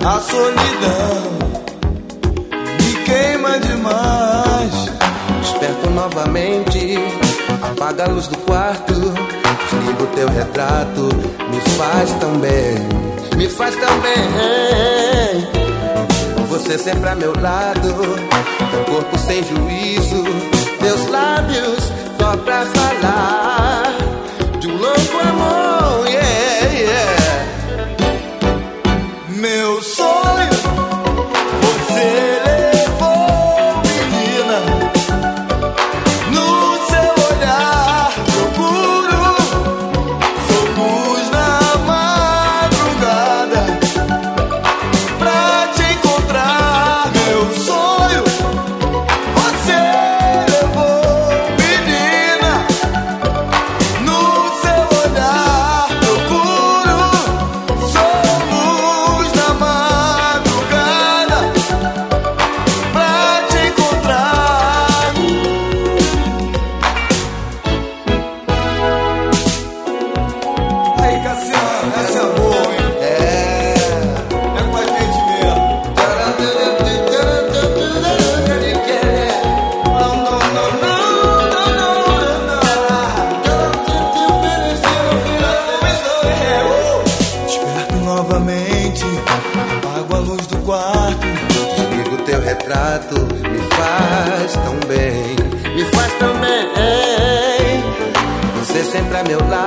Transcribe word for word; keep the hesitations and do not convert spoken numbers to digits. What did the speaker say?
A solidão me queima demais. Desperto novamente, apaga a luz do quarto, desliga o teu retrato. Me faz tão bem, me faz tão bem. Você sempre a meu lado, teu corpo sem juízo, teus lábios só pra falar de um louco amor, yeah, yeah. Meu sonho você levou, menina. No seu olhar procuro, sou luz na madrugada pra te encontrar. Meu sonho você levou, menina. No seu olhar procuro, sou luz na madrugada pra te encontrar. Aí, Cassiano, essa é boa, hein? É. É com a gente mesmo. Desperto novamente, apago a luz do quarto. Desliga o teu retrato, me faz tão bem, me faz tão bem. Você sempre a meu lado.